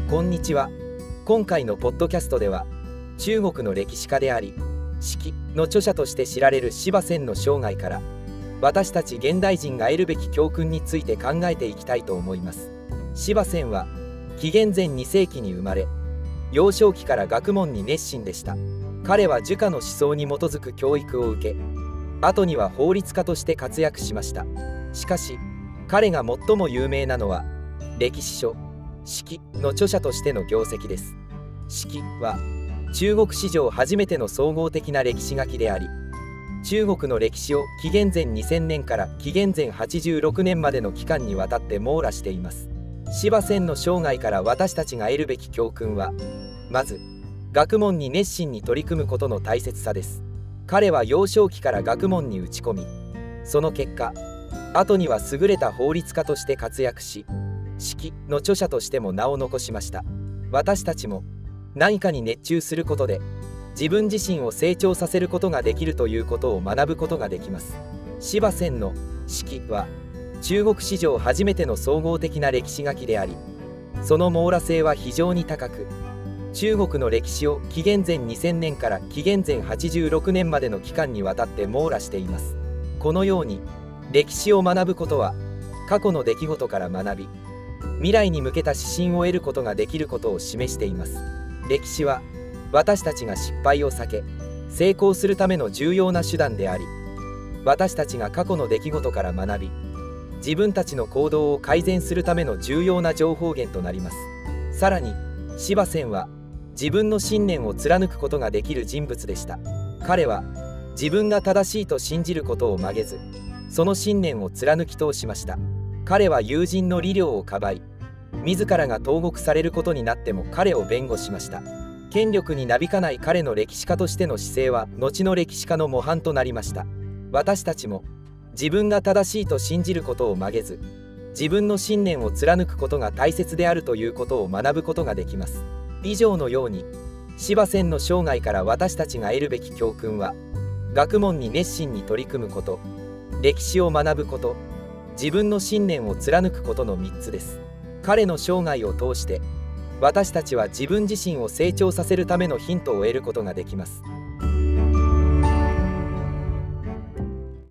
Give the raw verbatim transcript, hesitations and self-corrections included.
こんにちは。今回のポッドキャストでは、中国の歴史家であり史記の著者として知られる司馬遷の生涯から、私たち現代人が得るべき教訓について考えていきたいと思います。司馬遷は紀元前に世紀に生まれ、幼少期から学問に熱心でした。彼は儒家の思想に基づく教育を受け、後には法律家として活躍しました。しかし彼が最も有名なのは歴史書史記の著者としての業績です。史記は中国史上初めての総合的な歴史書きであり、中国の歴史を紀元前にせんねんから紀元前はちじゅうろくねんまでの期間にわたって網羅しています。司馬遷の生涯から私たちが得るべき教訓は、まず学問に熱心に取り組むことの大切さです。彼は幼少期から学問に打ち込み、その結果後には優れた法律家として活躍し、史記の著者としても名を残しました。私たちも何かに熱中することで自分自身を成長させることができるということを学ぶことができます。司馬遷の史記は中国史上初めての総合的な歴史書きであり、その網羅性は非常に高く、中国の歴史を紀元前にせんねんから紀元前はちじゅうろくねんまでの期間にわたって網羅しています。このように歴史を学ぶことは、過去の出来事から学び、未来に向けた指針を得ることができることを示しています。歴史は私たちが失敗を避け成功するための重要な手段であり、私たちが過去の出来事から学び、自分たちの行動を改善するための重要な情報源となります。さらに司馬遷は自分の信念を貫くことができる人物でした。彼は自分が正しいと信じることを曲げず、その信念を貫き通しました。彼は友人の利量をかばい、自らが投獄されることになっても彼を弁護しました。権力になびかない彼の歴史家としての姿勢は後の歴史家の模範となりました。私たちも自分が正しいと信じることを曲げず、自分の信念を貫くことが大切であるということを学ぶことができます。以上のように司馬遷の生涯から私たちが得るべき教訓は、学問に熱心に取り組むこと、歴史を学ぶこと、自分の信念を貫くことのみっつです。彼の生涯を通して私たちは自分自身を成長させるためのヒントを得ることができます。